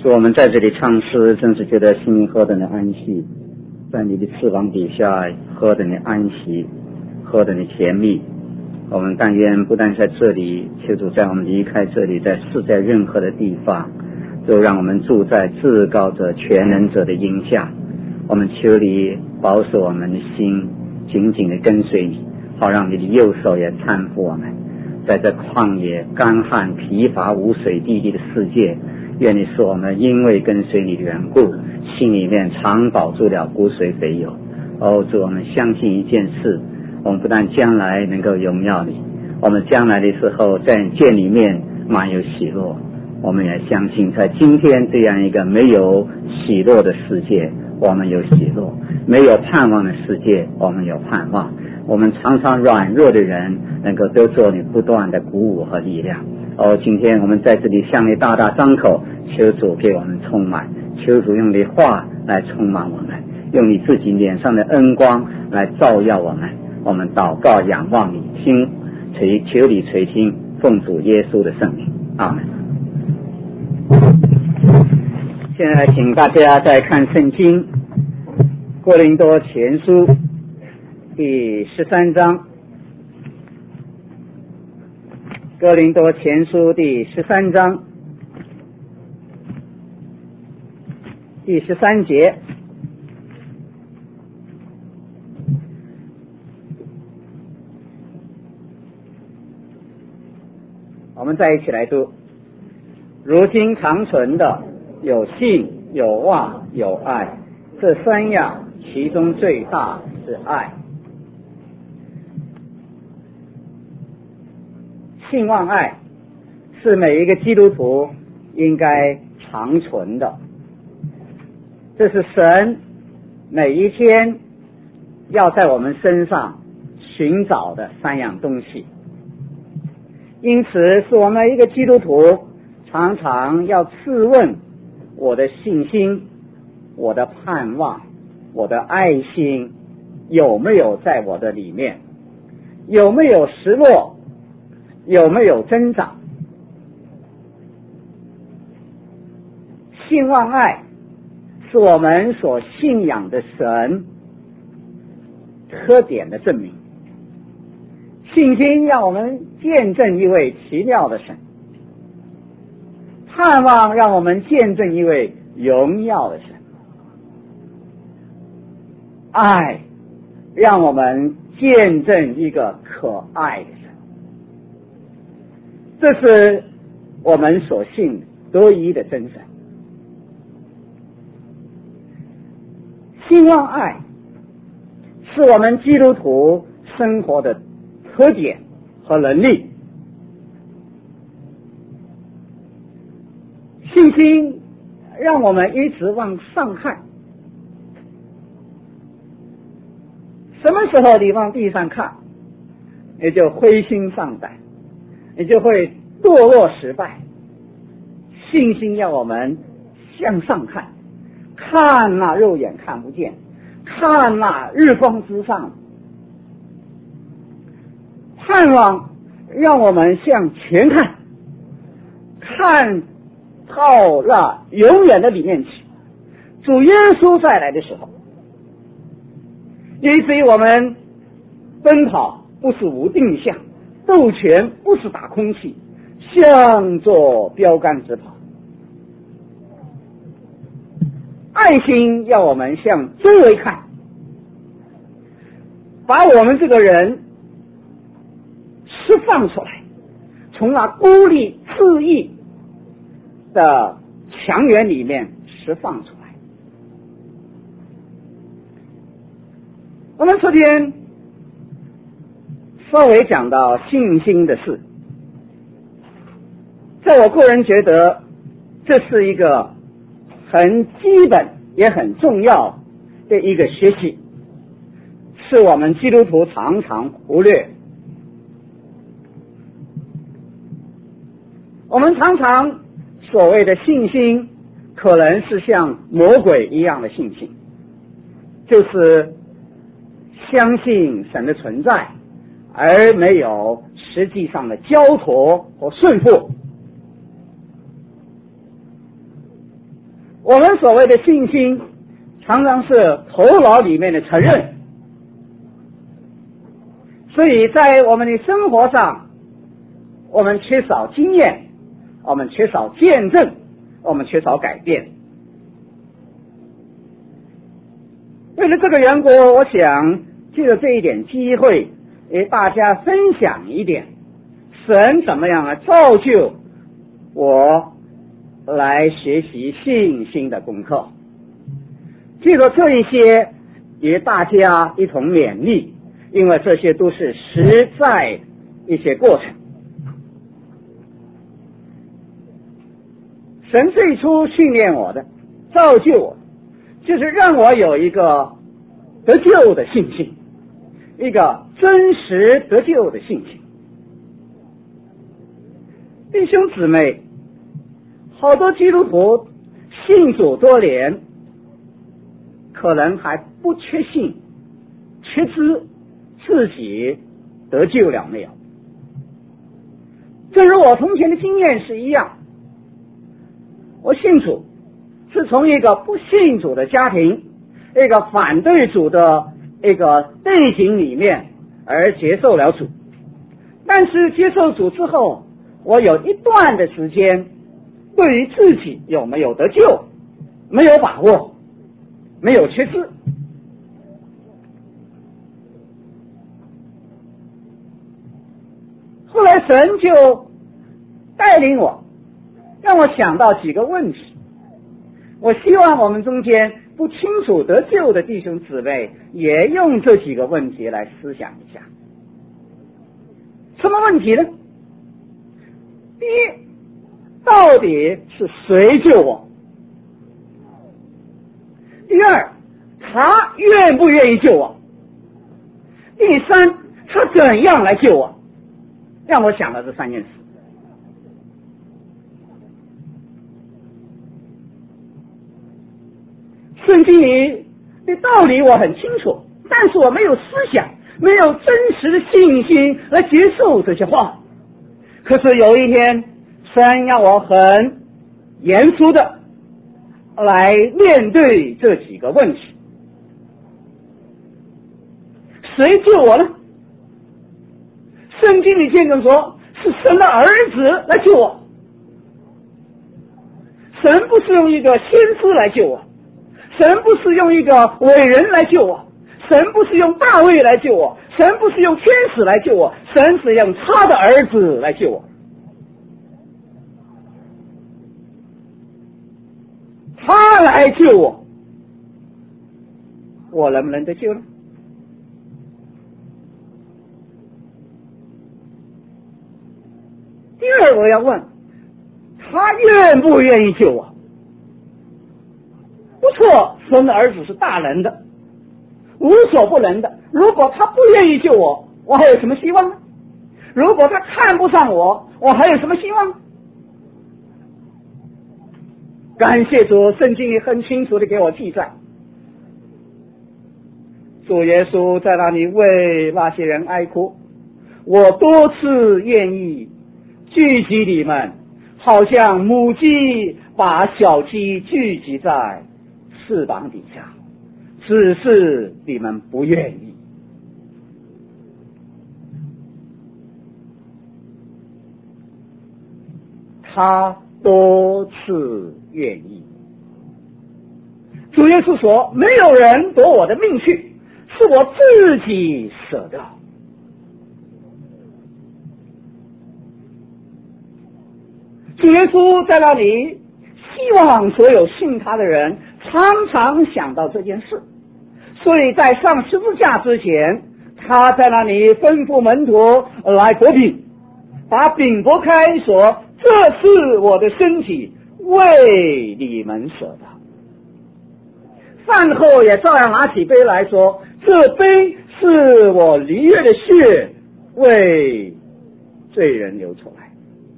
主，我们在这里唱诗，真是觉得心灵何等的安息，在你的翅膀底下何等的安息，何等的甜蜜。我们但愿不但在这里，求主在我们离开这里，在世界任何的地方，就让我们住在至高者全能者的荫下。我们求你保守我们的心，紧紧地跟随你，好让你的右手也搀扶我们，在这旷野干旱疲乏无水地的世界，愿你使我们因为跟随你的缘故，心里面常保住了骨髓肥油。主，我们相信一件事，我们不但将来能够荣耀你，我们将来的时候在见里面满有喜乐。我们也相信在今天这样一个没有喜乐的世界，我们有喜乐；没有盼望的世界，我们有盼望。我们常常软弱的人能够都做你不断的鼓舞和力量。今天我们在这里向你大大张口，求主给我们充满，求主用你话来充满我们，用你自己脸上的恩光来照耀我们。我们祷告仰望你听，求你垂听，奉主耶稣的圣名，阿们。现在请大家再看圣经哥林多前书第13章，哥林多前书第13章第13节，我们再一起来读。如今长存的有信、有望、有爱，这三样其中最大是爱。信望爱是每一个基督徒应该长存的，这是神每一天要在我们身上寻找的三样东西。因此是我们一个基督徒常常要自问，我的信心、我的盼望、我的爱心有没有在我的里面，有没有失落，有没有增长。信望爱是我们所信仰的神特点的证明。信心让我们见证一位奇妙的神，盼望让我们见证一位荣耀的神，爱让我们见证一个可爱的神。这是我们所信独一的真神。信望爱是我们基督徒生活的特点和能力。信心让我们一直往上看，什么时候你往地上看，你就灰心丧胆，你就会堕落失败。信心要我们向上看，看那肉眼看不见，看那日光之上。盼望让我们向前看，看到那永远的里面去，主耶稣再来的时候。以至于我们奔跑不是无定向，斗拳不是打空气，向着标杆直跑。爱心要我们向周围看，把我们这个人释放出来，从那孤立自义的强源里面释放出来。我们昨天稍微讲到信心的事，在我个人觉得这是一个很基本也很重要的一个学习，是我们基督徒常常忽略。我们常常所谓的信心可能是像魔鬼一样的信心，就是相信神的存在，而没有实际上的交托和顺服。 我们所谓的信心常常是头脑里面的承认，所以在我们的生活上，我们缺少经验，我们缺少见证，我们缺少改变。为了这个缘故，我想借着这一点机会给大家分享一点神怎么样造就我来学习信心的功课。借着这一些与大家一同勉励，因为这些都是实在一些过程。神最初训练我的，造就我，就是让我有一个得救的信心，一个真实得救的信心。弟兄姊妹，好多基督徒信主多年，可能还不确信、确知自己得救了没有。正如我从前的经验是一样，我信主是从一个不信主的家庭，一个反对主的一个背景里面而接受了主。但是接受主之后，我有一段的时间对于自己有没有得救没有把握，没有确知。后来神就带领我，让我想到几个问题。我希望我们中间不清楚得救的弟兄姊妹也用这几个问题来思想一下。什么问题呢？第一，到底是谁救我？第二，他愿不愿意救我？第三，他怎样来救我？让我想到这三件事。圣经里的道理我很清楚，但是我没有思想，没有真实的信心来接受这些话。可是有一天，神让我很严肃的来面对这几个问题。谁救我呢？圣经里见证说是神的儿子来救我。神不是用一个先知来救我，神不是用一个伟人来救我，神不是用大卫来救我，神不是用天使来救我，神是用他的儿子来救我。他来救我，我能不能得救呢？第二，我要问他愿不愿意救我？不错，神的儿子是大能的，无所不能的。如果他不愿意救我，我还有什么希望呢？如果他看不上我，我还有什么希望呢？感谢主，圣经里很清楚的给我记载，主耶稣在那里为那些人哀哭，我多次愿意聚集你们，好像母鸡把小鸡聚集在翅膀底下，只是你们不愿意。他多次愿意。主耶稣说，没有人夺我的命去，是我自己舍的。主耶稣在那里希望所有信他的人常常想到这件事，所以在上十字架之前，他在那里吩咐门徒来拨饼，把饼拨开说，这是我的身体，为你们舍的。饭后也照样拿起杯来说，这杯是我离约的血，为罪人流出来。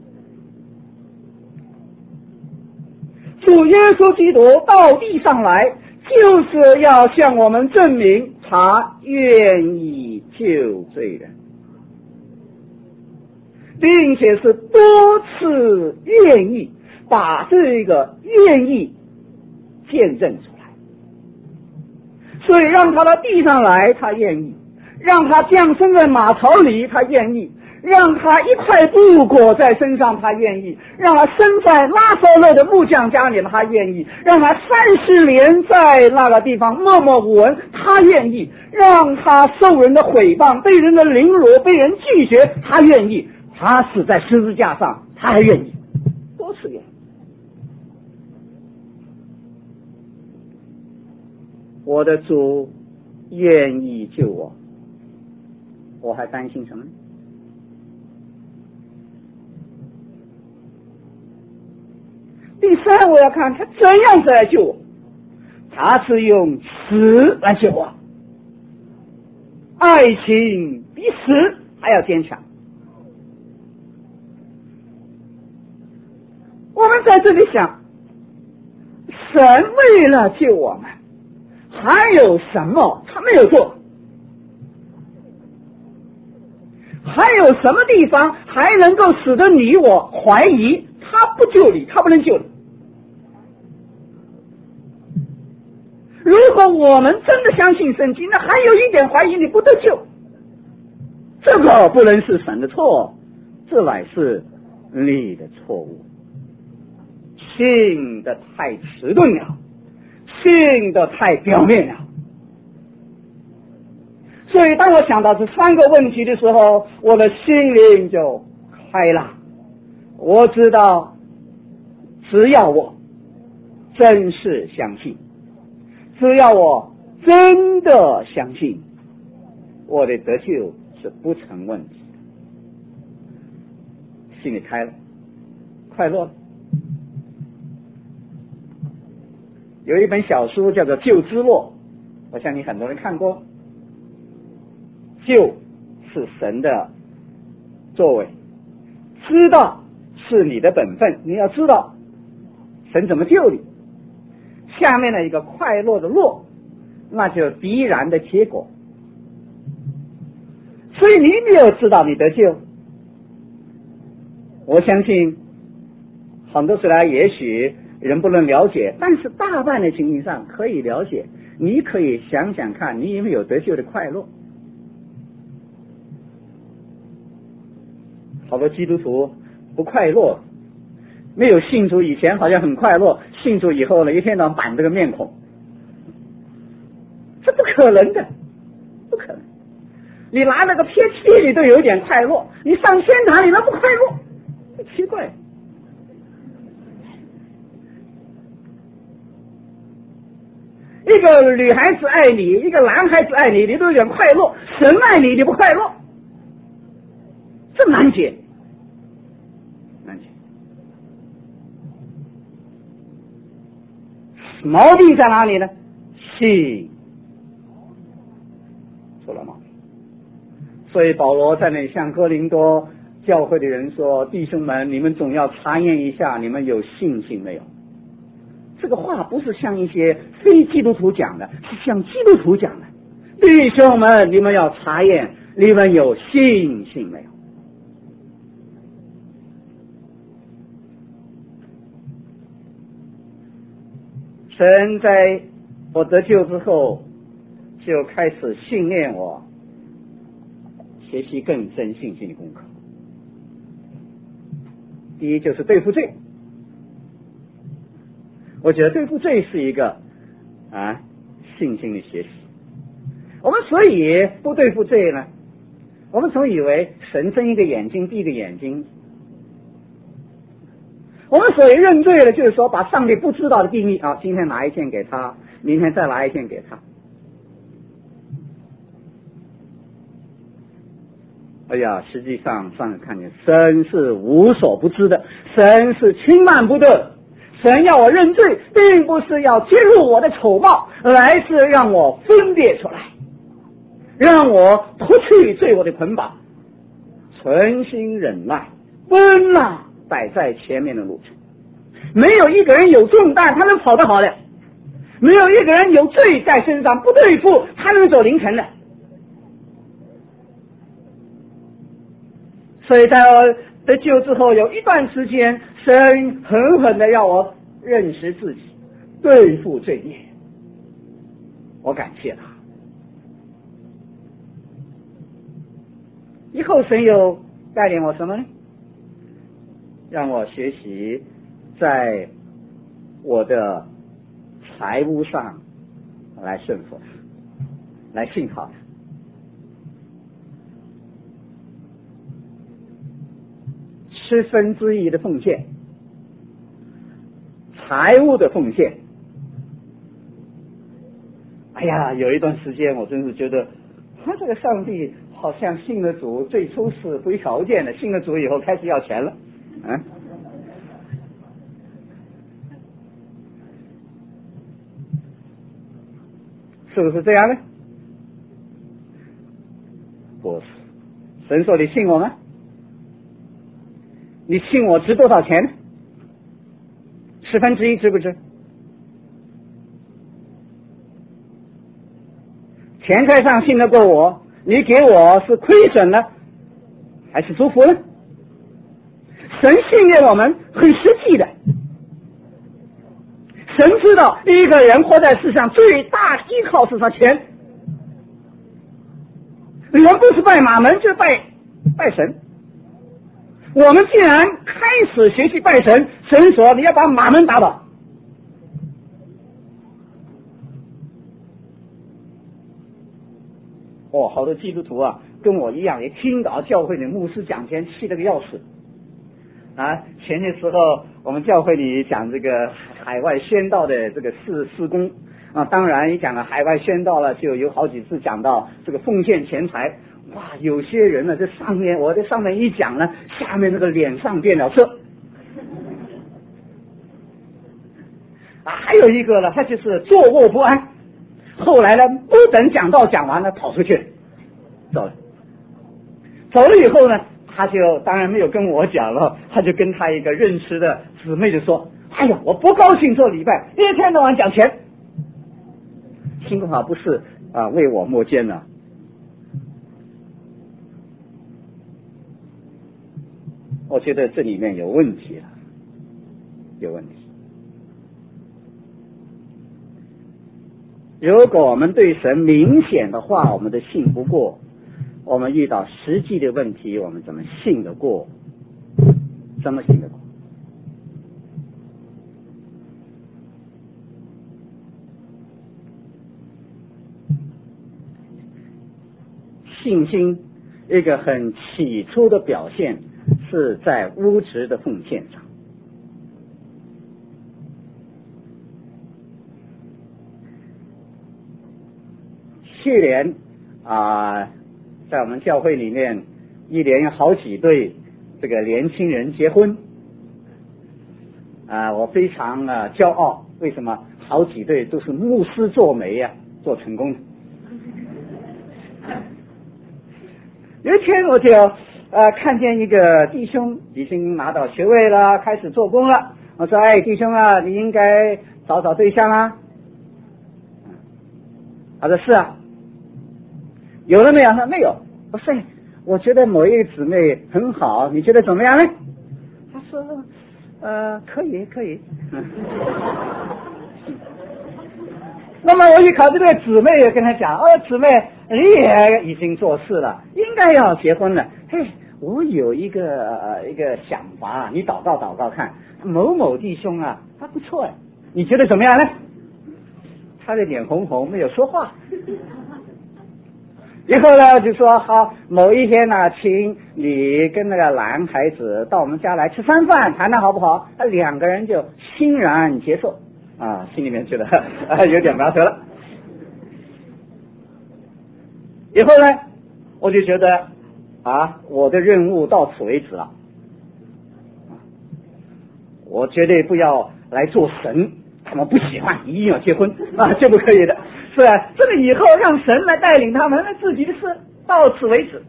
主耶稣基督到地上来，就是要向我们证明他愿意救罪人，并且是多次愿意，把这个愿意见证出来。所以让他到地上来，他愿意；让他降生在马槽里，他愿意；让他一块布裹在身上，他愿意；让他生在拉撒勒的木匠家里，他愿意；让他30年在那个地方默默无闻，他愿意；让他受人的毁谤，被人的凌辱，被人拒绝，他愿意；他死在十字架上，他还愿意，多次愿意。我的主愿意救我，我还担心什么呢？第三，我要看他怎样子来救我。他是用死来救我，爱情比死还要坚强。我们在这里想，神为了救我们还有什么他没有做？还有什么地方还能够使得你我怀疑他不救你，他不能救你？如果我们真的相信圣经，那还有一点怀疑你不得救，这个不能是神的错，这乃是你的错误。信的太迟钝了，信的太表面了。所以当我想到这3个问题的时候，我的心灵就开了。我知道只要我真是相信，只要我真的相信，我的得救是不成问题。心里开了，快乐了。有一本小书叫做《救之乐》，我相信很多人看过。救是神的作为，知道是你的本分，你要知道神怎么救你。下面的一个快乐的乐，那就必然的结果。所以你没有知道你得救，我相信很多时来也许人不能了解，但是大半的情形上可以了解。你可以想想看，你有没有得救的快乐？好多基督徒不快乐，没有信主以前好像很快乐，信主以后呢，一天到晚板这个面孔，这不可能的，不可能。你拿那个撇气你都有点快乐，你上天堂你都不快乐，奇怪。一个女孩子爱你，一个男孩子爱你，你都有点快乐，神爱你，你不快乐，这难解，难解。毛病在哪里呢？信出了毛病。所以保罗在那向哥林多教会的人说：弟兄们，你们总要查验一下你们有信心没有。这个话不是向一些非基督徒讲的，是向基督徒讲的。弟兄们，你们要查验你们有信心没有。神在我得救之后就开始训练我学习更深信心的功课。第一就是对付罪，我觉得对付罪是一个信心的学习。我们所以不对付罪呢，我们总以为神睁一个眼睛闭一个眼睛。我们所以认罪了，就是说把上帝不知道的秘密今天拿一件给他，明天再拿一件给他。哎呀，实际上上帝看见神是无所不知的，神是轻慢不得。神要我认罪，并不是要揭露我的丑貌，而是让我分别出来，让我脱去罪恶的捆绑，存心忍耐，奔那摆在前面的路程。没有一个人有重担他能跑得好的，没有一个人有罪在身上不对付他能走凌晨的。所以在我得救之后有一段时间，神狠狠的要我认识自己， 对付罪孽。我感谢他。以后神又带领我什么呢？让我学习在我的财务上来顺服他，来信靠他。1/10的奉献，财务的奉献。哎呀，有一段时间我真是觉得他这个上帝好像信了主最初是不条件的，信了主以后开始要钱了啊，是不是这样呢？不是，神说你信我吗？你信我值多少钱呢？1/10值不值？钱财上信得过我，你给我是亏损呢，还是祝福呢？神信任我们很实际的，神知道一个人活在世上最大依靠是他钱，人不是拜马门就是拜神。我们既然开始学习拜神，神说你要把马门打倒。好多基督徒啊，跟我一样，也听到教会里牧师讲前气得个要死啊！前些时候我们教会里讲这个海外宣道的这个事工啊，当然一讲了海外宣道了，就有好几次讲到这个奉献钱财。哇，有些人呢，我在上面一讲呢，下面那个脸上变了色啊，还有一个呢，他就是坐卧不安。后来呢，不等讲道讲完了，跑出去走了以后呢，他就当然没有跟我讲了，他就跟他一个认识的姊妹就说：哎呀，我不高兴做礼拜，一天到晚讲钱。幸好不是为我摸肩了。我觉得这里面有问题了，有问题。如果我们对神明显的话我们都信不过，我们遇到实际的问题我们怎么信得过？怎么信得过？信心一个很起初的表现是在物质的奉献上。去年在我们教会里面一连有好几对这个年轻人结婚我非常骄傲。为什么？好几对都是牧师做媒做成功的。有一天我就看见一个弟兄已经拿到学位了，开始做工了。我说：哎，弟兄啊，你应该找对象啊。他说：是啊。有了没有？他说：没有。我说：我觉得某一个姊妹很好，你觉得怎么样呢？他说：可以。那么我一考这个姊妹也跟他讲：姊妹，你也已经做事了，应该要结婚了。嘿，我有一个想法，你祷告看，某某弟兄他不错你觉得怎么样呢？他的脸红红，没有说话。以后呢，就说好，某一天请你跟那个男孩子到我们家来吃餐饭，谈谈好不好？两个人就欣然接受心里面觉得有点苗头了。以后呢，我就觉得我的任务到此为止了。我绝对不要来做神，他们不喜欢，一定要结婚这不可以的。是这个以后让神来带领他们，自己的事到此为止。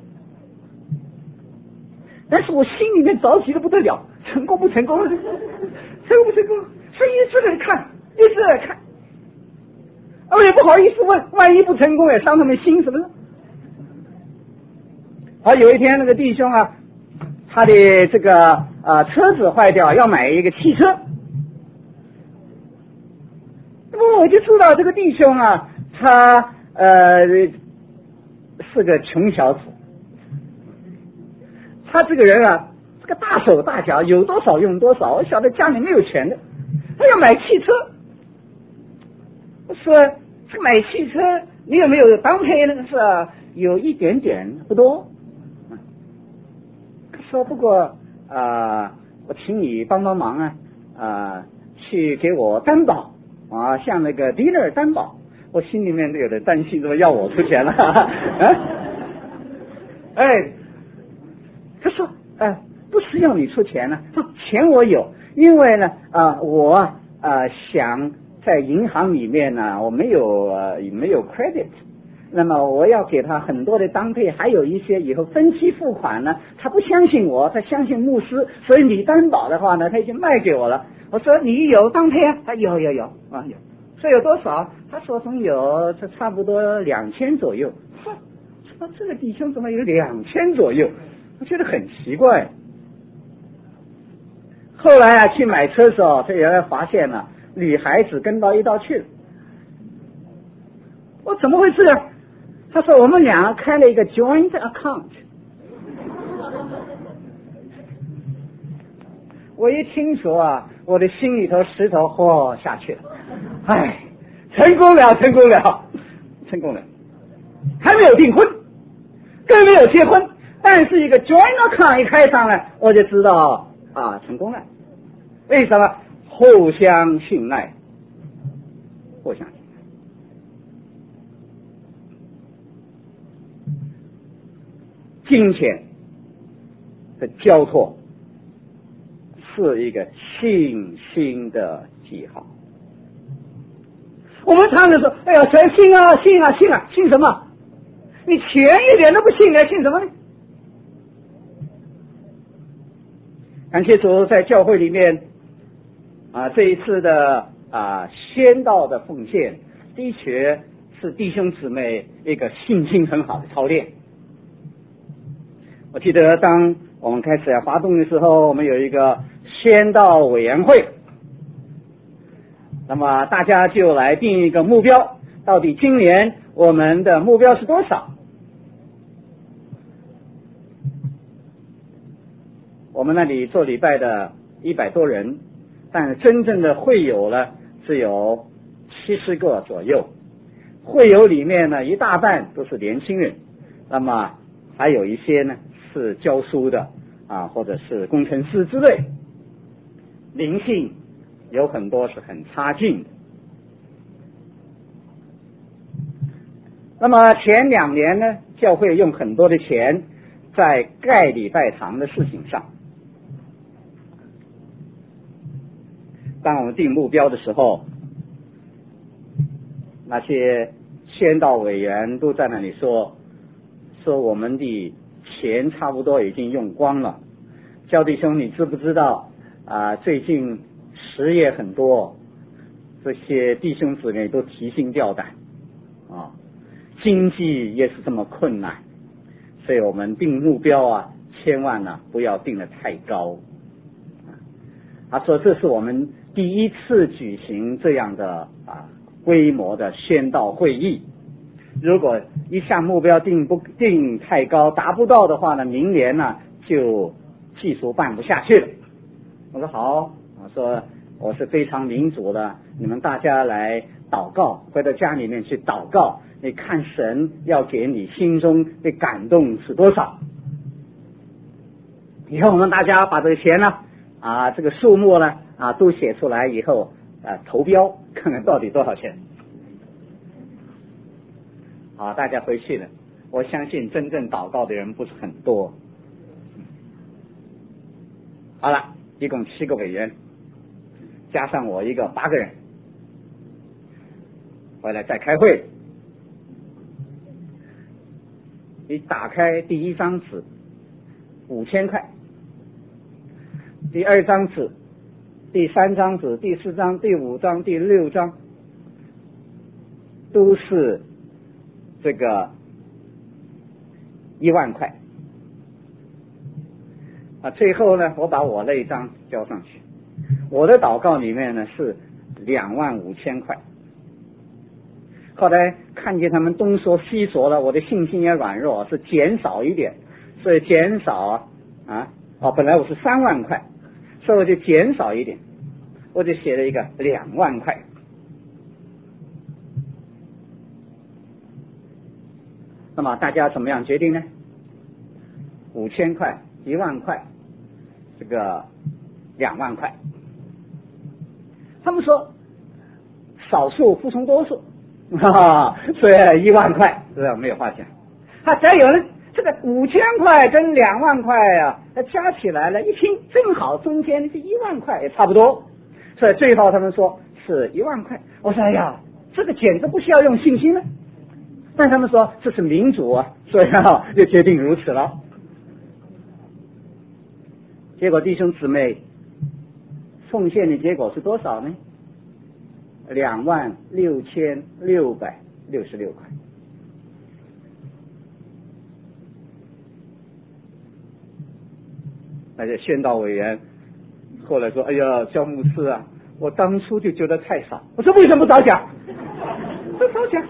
但是我心里面着急的不得了，成功不成功？成功不成功？所以一直在看，我也不好意思问，万一不成功也伤他们心什么的。有一天那个弟兄他的这个车子坏掉，要买一个汽车。 我就知道这个弟兄啊，他是个穷小子，他这个人啊，这个大手大脚，有多少用多少。我晓得家里没有钱的，他要买汽车。我说这买汽车你有没有当配呢？是有一点点，不多。他说不过我请你帮帮忙去给我担保像那个 dealer 担保。我心里面有点担心，怎么要我出钱了？他说不是要你出钱呢，说钱我有，因为呢我想在银行里面呢我没有 credit， 那么我要给他很多的当配，还有一些以后分期付款呢，他不相信我，他相信牧师，所以你担保的话呢他已经卖给我了。我说你有当配啊？他有有。说有多少？他说有这差不多2000左右。说这个弟兄怎么有2000左右？我觉得很奇怪。后来去买车的时候，他原来发现了女孩子跟到一道去了。我怎么会这样？他说我们两个开了一个 joint account。我一听说我的心里头石头下去了。成功了，还没有订婚，更没有结婚，但是一个 joint account 一开上来，我就知道成功了。为什么？互相信赖。金钱的交托是一个信心的记号。我们常常说谁信信什么？你钱一点都不信信什么呢？感谢主，在教会里面这一次的宣道的奉献，的确是弟兄姊妹一个信心很好的操练。我记得当我们开始要发动的时候，我们有一个宣道委员会，那么大家就来定一个目标，到底今年我们的目标是多少？我们那里做礼拜的100多人，但真正的会友呢只有70个左右。会友里面呢一大半都是年轻人，那么还有一些呢是教书的或者是工程师之类，灵性有很多是很差劲的。那么前2年呢，教会用很多的钱在盖礼拜堂的事情上。当我们定目标的时候，那些宣道委员都在那里说我们的钱差不多已经用光了。焦弟兄，你知不知道最近失业很多，这些弟兄姊妹都提心吊胆经济也是这么困难，所以我们定目标千万不要定得太高。他说这是我们第一次举行这样的规模的宣道会议，如果一项目标定太高，达不到的话呢，明年就技术办不下去了。我说好，我说我是非常民主的，你们大家来祷告，回到家里面去祷告，你看神要给你心中的感动是多少。以后我们大家把这个钱呢这个数目呢都写出来以后投标，看看到底多少钱。好，大家回去了。我相信真正祷告的人不是很多。好了，一共7个委员，加上我一个8个人，回来再开会。你打开第1张纸5000块，第2张纸，第3张纸，第4张，第5张，第6张，都是这个1万块。最后呢，我把我那一张交上去。我的祷告里面呢是25000块。 后来看见他们东说西说了，我的信心也软弱，是减少一点，所以减少本来我是3万块，所以我就减少一点，我就写了一个2万块。那么大家怎么样决定呢？5000块、1万块，这个2万块。他们说少数服从多数，所以1万块这没有话讲。再有呢，这个5000块跟2万块加起来了，一听正好中间是1万块，也差不多，所以最后他们说是1万块。我说哎呀，这个简直不需要用信心了。但他们说这是民主所以就决定如此了。结果弟兄姊妹奉献的结果是多少呢？26666块。那些宣道委员后来说：“哎呀，焦牧师我当初就觉得太少。”我说：“为什么不早讲？不早讲。”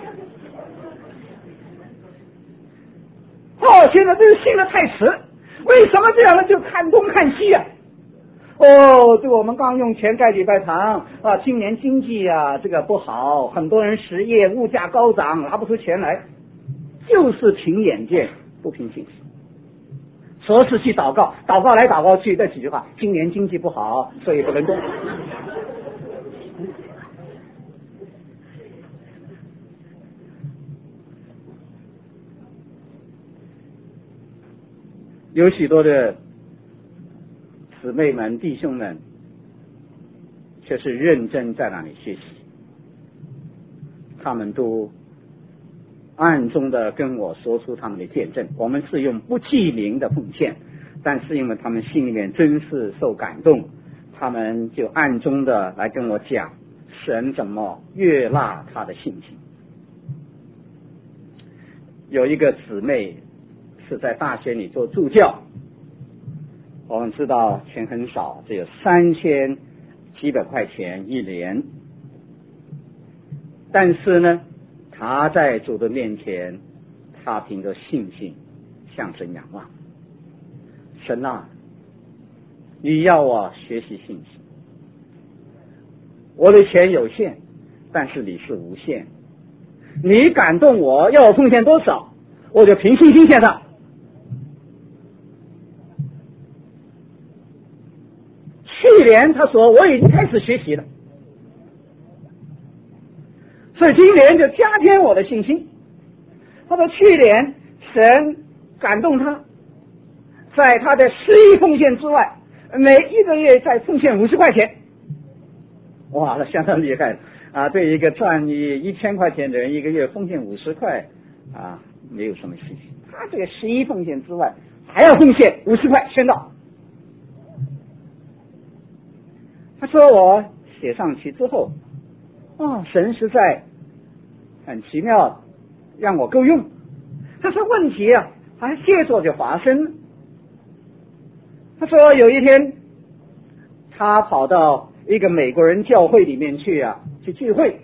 现在这个信的太迟，为什么这样呢？就看东看西这个我们刚用钱盖礼拜堂今年经济这个不好，很多人失业，物价高涨，拿不出钱来，就是凭眼见不凭信心。说是去祷告，祷告来祷告去，这几句话，今年经济不好，所以不能动。有许多的姊妹们弟兄们却是认真在那里学习，他们都暗中的跟我说出他们的见证。我们是用不记名的奉献，但是因为他们心里面真是受感动，他们就暗中的来跟我讲神怎么悦纳他的信心。有一个姊妹是在大学里做助教，我们知道钱很少，只有3000几百块钱一年，但是呢他在主的面前，他凭着信心向神仰望。神你要我学习信心，我的钱有限，但是你是无限，你感动我要我奉献多少，我就凭信心献上。去年他说我已经开始学习了，所以今年就加添我的信心。他说去年神感动他，在他的10亿奉献之外，每一个月再奉献50块钱。哇，那相当厉害对一个赚你1000块钱的人，一个月奉献50块没有什么信心。他这个10亿奉献之外还要奉献50块宣道。他说我写上去之后神实在很奇妙，让我够用。他说问题还接着就发生了。他说有一天他跑到一个美国人教会里面去聚会，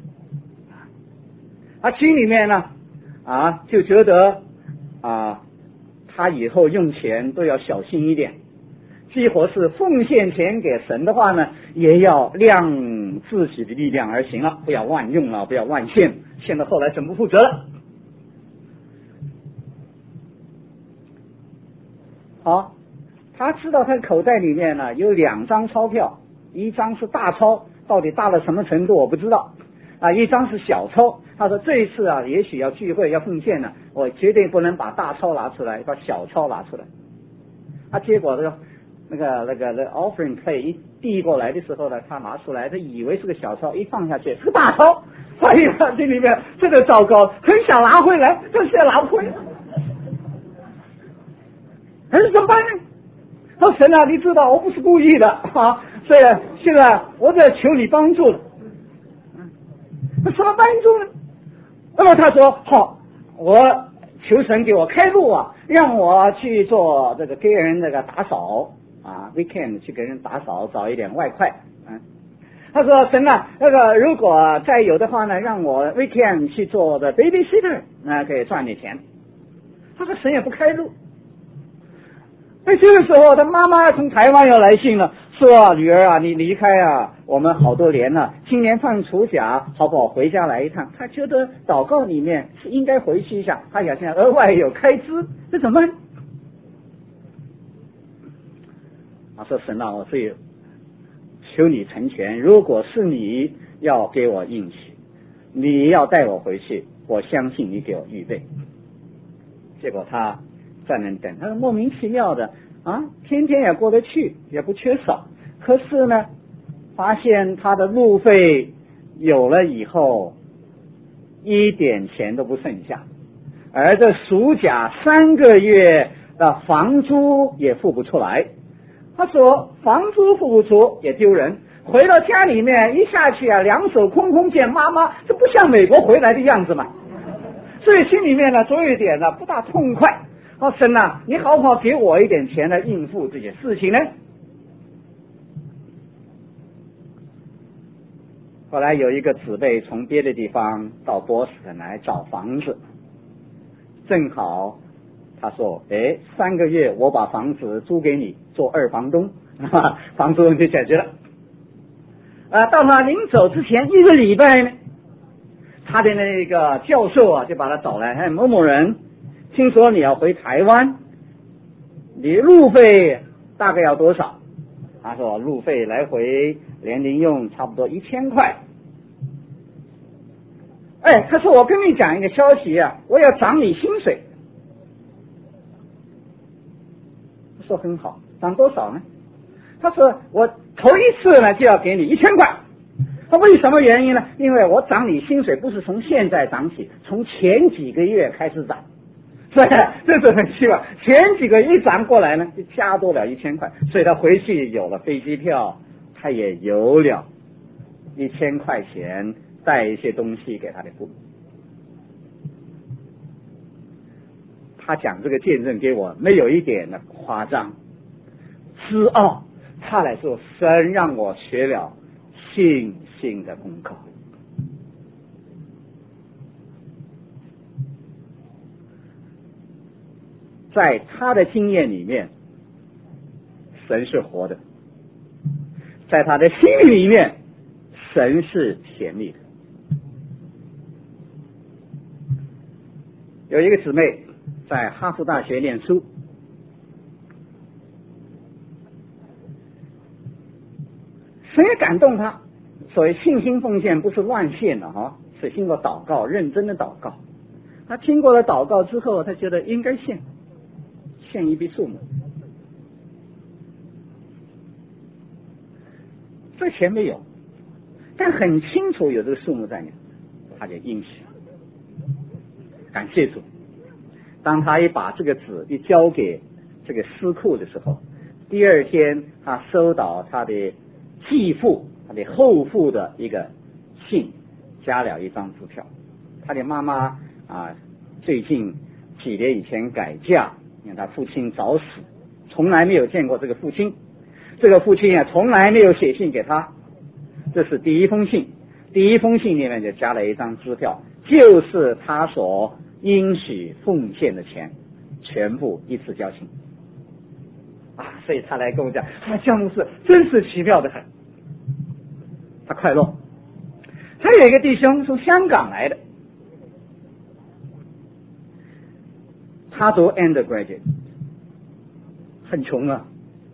他心里面呢就觉得他以后用钱都要小心一点，既或是奉献钱给神的话呢，也要量自己的力量而行了，不要万用了，不要万献，献到后来神不负责了。好，他知道他口袋里面呢有2张钞票，一张是大钞，到底大到什么程度我不知道一张是小钞。他说这一次也许要聚会要奉献呢，我绝对不能把大钞拿出来，把小钞拿出来。结果那个 offering plate 一递过来的时候呢，他拿出来，他以为是个小钞，一放下去是个大钞。哎呀，这里面这个糟糕，很想拿回来，但是拿不回来。可是怎么办呢？他说神你知道我不是故意的所以现在我在求你帮助了。那什么帮助呢？那么他说好，我求神给我开路让我去做这个给人那个打扫weekend 去给人打扫，找一点外快他说神啊，那个如果再有的话呢，让我 weekend 去做的 babysitter， 那可以赚点钱。他说神也不开路。这个时候，他妈妈从台湾又来信了，说女儿啊，你离开啊我们好多年了，今年放除甲，好不好回家来一趟？他觉得祷告里面是应该回去一下，他想额外有开支，这怎么办？他说神啊，我这求你成全，如果是你要给我应许，你要带我回去，我相信你给我预备。结果他在那等，他说莫名其妙的啊，天天也过得去，也不缺少。可是呢，发现他的路费有了以后，一点钱都不剩下，而这暑假3个月的房租也付不出来。他说房租付不出也丢人，回到家里面一下去啊，两手空空见妈妈，这不像美国回来的样子嘛。所以心里面呢，总有一点呢不大痛快。神啊，你好不好给我一点钱来应付这些事情呢？后来有一个姊妹从别的地方到波士顿来找房子，正好他说3个月我把房子租给你做2房东，房租问题解决了。到他临走之前1个礼拜呢，他的那个教授啊就把他找来，某某人，听说你要回台湾，你路费大概要多少？他说路费来回连零用差不多1000块。他说我跟你讲一个消息啊，我要涨你薪水。说很好，涨多少呢？他说我头一次呢就要给你1000块。他为什么原因呢？因为我涨你薪水不是从现在涨起，从前几个月开始涨。所以这是很奇怪，前几个一涨过来呢，就加多了1000块，所以他回去有了飞机票，他也有了1000块钱带一些东西给他的父母。他讲这个见证给我没有一点的夸张，自傲。他来说，神让我学了信心的功课。在他的经验里面，神是活的；在他的心里面，神是甜蜜的。有一个姊妹在哈佛大学念书，神也感动他。所谓信心奉献不是乱献的是经过祷告，认真的祷告。他经过了祷告之后，他觉得应该献一笔数目。这钱没有，但很清楚有这个数目在里，他就应许，感谢主。当他一把这个纸一交给这个司库的时候，第2天他收到他的继父、他的后父的一个信，加了一张支票。他的妈妈最近几年以前改嫁，因为他父亲早死，从来没有见过这个父亲。这个父亲从来没有写信给他。这是第一封信，第一封信里面就加了一张支票，就是他所应许奉献的钱，全部一次交清。所以他来跟我讲，姜牧师真是奇妙的很，他快乐。还有一个弟兄从香港来的，他读 undergraduate， 很穷啊，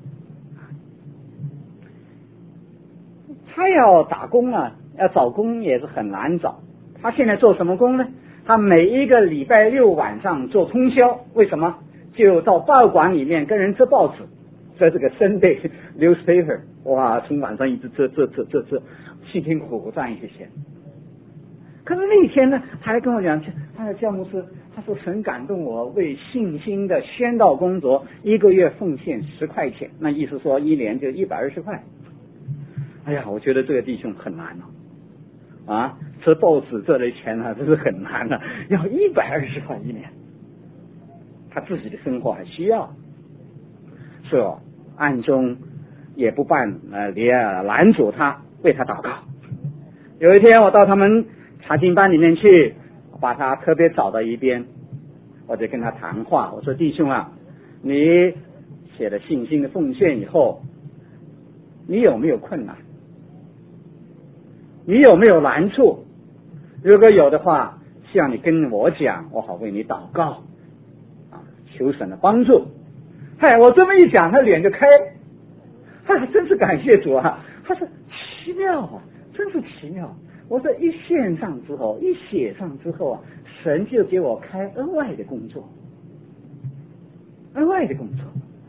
他要打工要找工也是很难找。他现在做什么工呢？他每一个礼拜6晚上做通宵。为什么？就到报馆里面跟人折报纸，这个 Sunday newspaper， 从晚上一直折，辛辛苦苦赚一些钱。可是那天呢，他还跟我讲，他的教牧师，他说神感动我为信心的宣道工作1个月奉献10块钱，那意思说1年就120块。我觉得这个弟兄很难吃报纸这类钱真是很难要120块1年，他自己的生活还需要，是暗中也不办拦阻他为他祷告。有一天我到他们查经班里面去，把他特别找到一边，我就跟他谈话，我说弟兄啊，你写了信心的奉献以后，你有没有困难？你有没有难处？如果有的话，希望你跟我讲，我好为你祷告啊，求神的帮助。嗨，我这么一讲，他脸就开，真是感谢主啊！他说奇妙啊，真是奇妙。我这一献上之后，一写上之后啊，神就给我开额外的工作，额外的工作。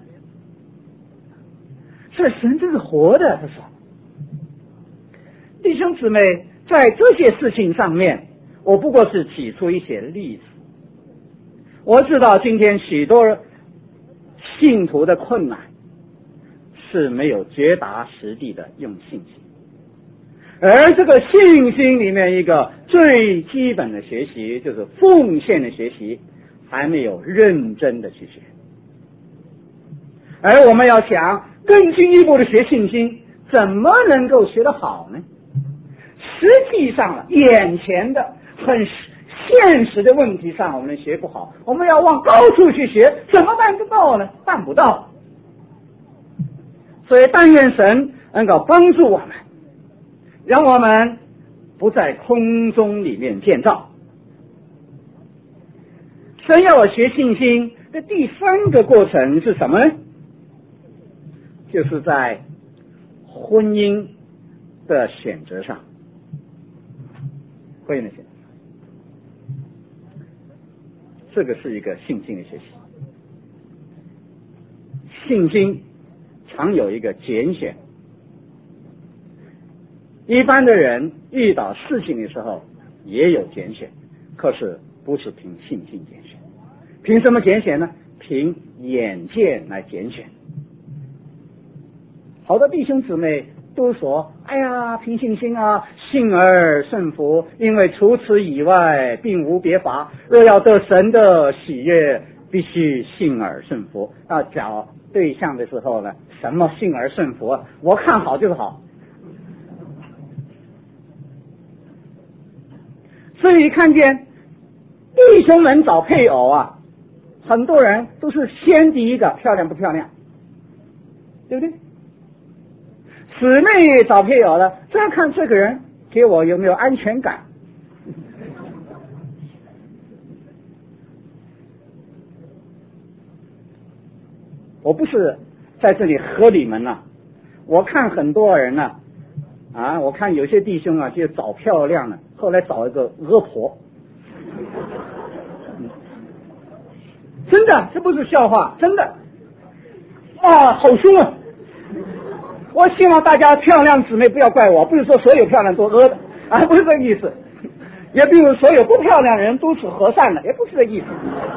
所以神这是活的，他说。弟兄姊妹，在这些事情上面，我不过是举出一些例子。我知道今天许多信徒的困难是没有脚踏实地的用信心，而这个信心里面一个最基本的学习就是奉献的学习，还没有认真的去学。而我们要想更进一步的学信心，怎么能够学得好呢？实际上眼前的很现实的问题上我们学不好，我们要往高处去学，怎么办得到呢？办不到。所以但愿神能够帮助我们，让我们不在空中里面建造。神要我学信心的第三个过程是什么呢？就是在婚姻的选择上，婚姻的选择，这个是一个信心的学习。信心常有一个拣选，一般的人遇到事情的时候也有拣选，可是不是凭信心拣选。凭什么拣选呢？凭眼见来拣选。好多弟兄姊妹都说，哎呀，凭信心啊，信而顺服，因为除此以外并无别法，若要得神的喜悦，必须信而顺服。要找对象的时候呢，什么信而顺服啊？我看好就是好。所以看见弟兄们找配偶啊，很多人都是先第一个漂亮不漂亮，对不对？姊妹找配偶了，再看这个人给我有没有安全感。我不是在这里喝你们了，我看很多人呢，我看有些弟兄啊就找漂亮的，后来找一个恶婆，真的，这不是笑话，真的，好凶啊！我希望大家漂亮姊妹不要怪我，不是说所有漂亮都恶的不是这个意思，也并不是所有不漂亮的人都是和善的，也不是这个意思。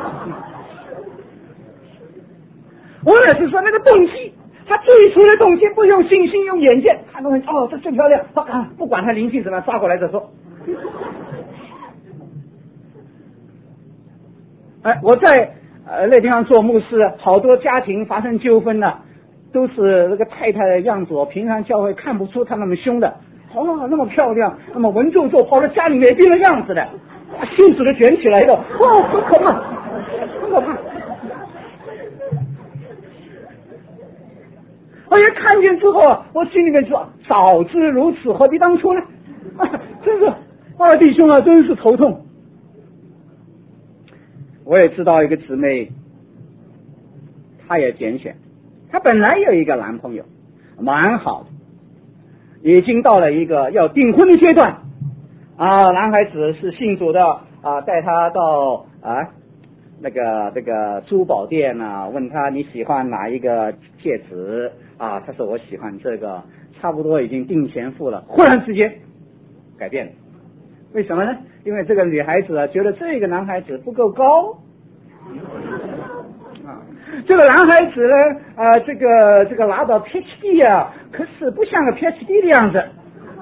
我也是说那个动机，他最初的动机不用信心，用眼见，看到这最漂亮，不管他灵性怎么样，抓过来再说。我在那地方做牧师，好多家庭发生纠纷了，都是那个太太的样子，我平常教会看不出她那么凶的，那么漂亮，那么文绉绉，跑到家里面变了样子的，袖子都卷起来的，很可怕，很可怕。我一看见之后，我心里面说：早知如此，何必当初呢？真是，弟兄啊，真是头痛。我也知道一个姊妹，她也拣选，她本来有一个男朋友，蛮好的，已经到了一个要订婚的阶段男孩子是信主的带她到那个珠宝店问他你喜欢哪一个戒指他说我喜欢这个，差不多已经定钱付了，忽然之间改变了。为什么呢？因为这个女孩子觉得这个男孩子不够高这个男孩子呢这个拿到 PhD 可是不像个 PhD 的样子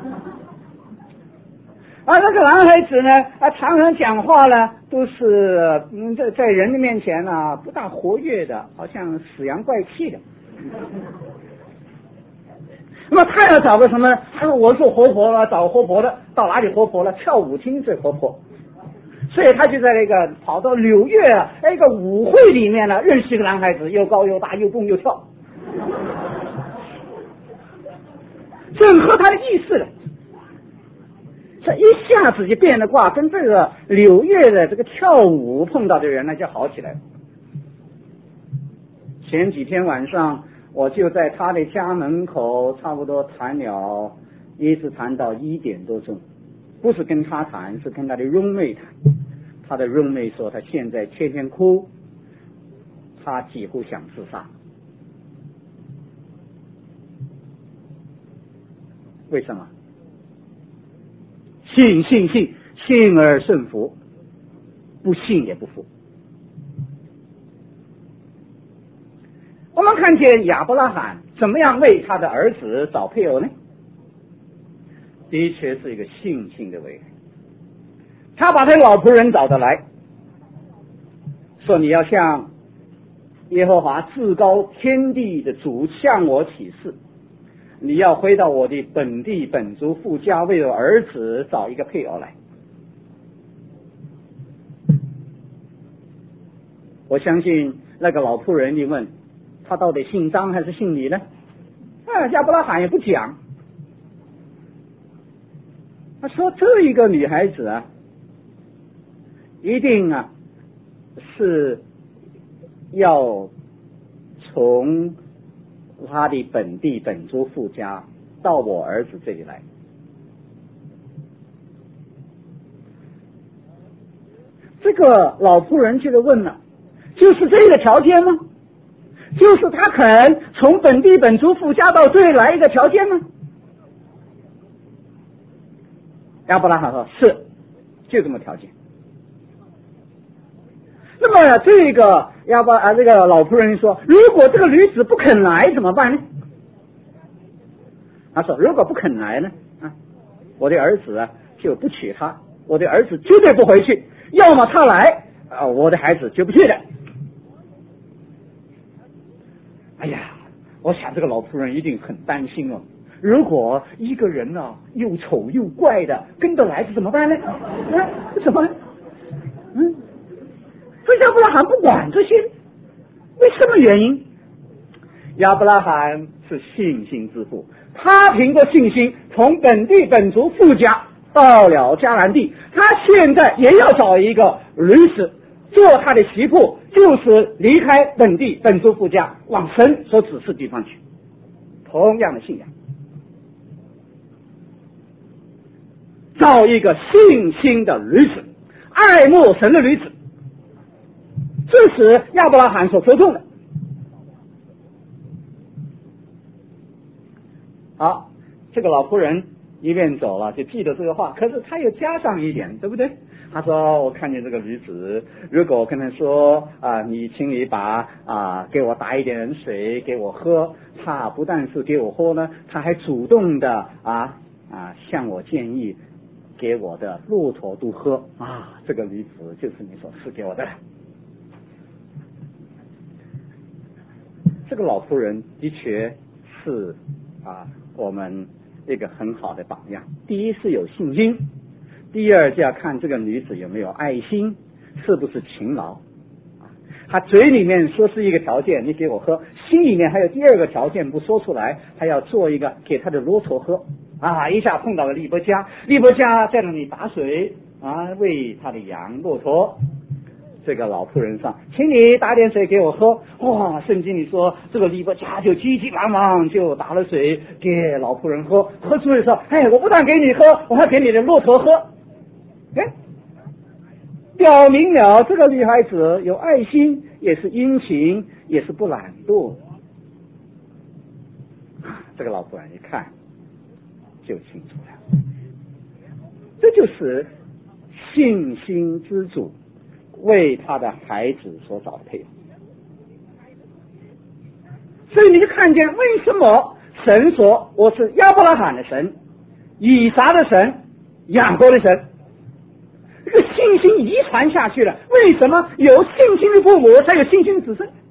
那个男孩子呢常常讲话呢都是在人的面前不大活跃的，好像死洋怪气的那么他要找个什么？他说我是活泼了，找活泼的，到哪里活泼了？跳舞厅最活泼。所以他就在那个跑到纽约那个舞会里面呢，认识一个男孩子，又高又大，又蹦又跳，正合他的意思了。这一下子就变了卦，跟这个纽约的这个跳舞碰到的人呢就好起来了。前几天晚上我就在他的家门口差不多谈了，一直谈到1点多钟，不是跟他谈，是跟他的roommate谈。他的roommate说他现在天天哭，他几乎想自杀。为什么？信而顺服，不信也不服。我们看见亚伯拉罕怎么样为他的儿子找配偶呢？的确是一个信心的为人。他把他老仆人找得来，说你要向耶和华至高天地的主向我起誓，你要回到我的本地本族父家，为我儿子找一个配偶来。我相信那个老仆人一问他到底姓张还是姓李呢？亚伯拉罕也不讲，他说这一个女孩子啊，一定是要从他的本地本族父家到我儿子这里来。这个老仆人接着问了，就是这个条件吗？就是他肯从本地本族父家到这里来一个条件吗？亚伯拉罕说是，就这么条件。那么这个这个老仆人说，如果这个女子不肯来怎么办呢？他说如果不肯来呢，我的儿子就不娶她，我的儿子绝对不回去，要么他来我的孩子就不去的。哎呀，我想这个老仆人一定很担心哦。如果一个人又丑又怪的跟着来是怎么办呢？怎么？所以亚伯拉罕不管这些，为什么原因？亚伯拉罕是信心之父，他凭着信心从本地本族父家到了迦南地，他现在也要找一个女子做他的媳妇，就是离开本地本族父家，往神所指示地方去。同样的信仰，找一个信心的女子，爱慕神的女子，这是亚伯拉罕所着重的。好，这个老仆人一边走了，就记得这个话，可是他又加上一点，对不对？他说我看见这个女子，如果我跟他说你请你把给我打一点冷水给我喝，他不但是给我喝呢，他还主动的向我建议给我的骆驼都喝这个女子就是你所赐给我的。这个老仆人的确是我们一个很好的榜样。第一是有信心，第二就要看这个女子有没有爱心，是不是勤劳。她嘴里面说是一个条件，你给我喝，心里面还有第二个条件不说出来，还要做一个给她的骆驼喝。一下碰到了利伯家，利伯家在那里打水喂他的羊骆驼。这个老仆人说，请你打点水给我喝。圣经里说这个利伯家就急急忙忙就打了水给老仆人喝，喝出来说我不但给你喝，我还给你的骆驼喝。表明了这个女孩子有爱心，也是殷勤，也是不懒惰。这个老仆人一看就清楚了，这就是信心之主为他的孩子所找的配偶。所以你就看见为什么神说我是亚伯拉罕的神，以撒的神，雅各的神。这个信心遗传下去了，为什么有信心的父母才有信心的子孙？